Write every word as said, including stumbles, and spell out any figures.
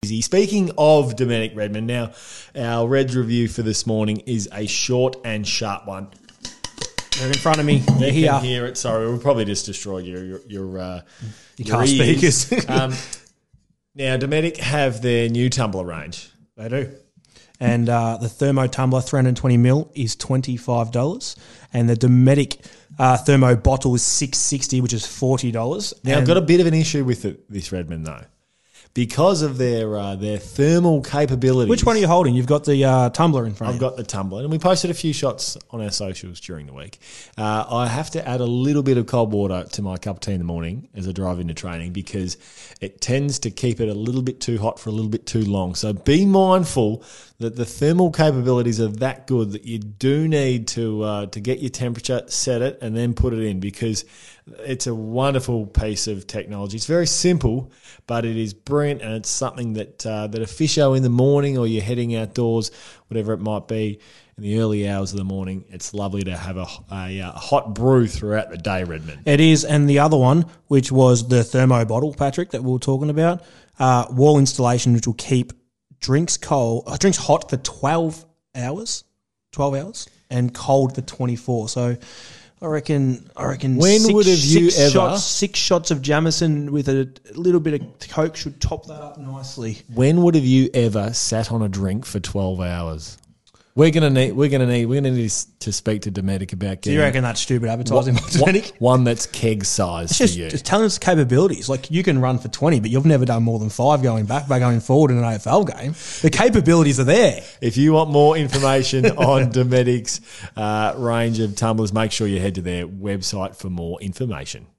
easy. Speaking of Dometic Redman, now our Reds review for this morning is a short and sharp one. They're in front of me. They're You here. can hear it. Sorry, we'll probably just destroy your your your, uh, Your your car ears. speakers. um, now, Dometic have their new tumbler range. They do. And uh, the Thermo tumbler, three hundred twenty mil, is twenty-five dollars. And the Dometic uh, Thermo bottle is six hundred sixty dollars, which is forty dollars. Now, and I've got a bit of an issue with it, this Redman, though. Because of their uh, their thermal capabilities. Which one are you holding? You've got the uh, tumbler in front I've of you. got the tumbler, and we posted a few shots on our socials during the week. Uh, I have to add a little bit of cold water to my cup of tea in the morning as I drive into training because it tends to keep it a little bit too hot for a little bit too long. So be mindful that the thermal capabilities are that good that you do need to uh, to get your temperature, set it, and then put it in because it's a wonderful piece of technology. It's very simple, but it is brilliant, and it's something that uh, that a fisho in the morning or you're heading outdoors, whatever it might be, in the early hours of the morning, it's lovely to have a, a, a hot brew throughout the day, Redman. It is. And the other one, which was the Thermo bottle, Patrick, that we were talking about, uh, wall installation, which will keep drinks cold, uh, drinks hot for twelve hours, twelve hours, and cold for twenty-four. So I reckon, I reckon. When six, would have you six ever- shots, six shots of Jameson with a little bit of Coke should top that up nicely. When would have you ever sat on a drink for twelve hours? We're gonna need. We're gonna need. We're gonna need to speak to Dometic about Do getting. you reckon that's stupid advertising? one, Dometic? one that's keg size It's for just, you. just telling us capabilities. Like you can run for twenty, but you've never done more than five going back by going forward in an A F L game. The capabilities are there. If you want more information on Dometic's uh, range of tumblers, make sure you head to their website for more information.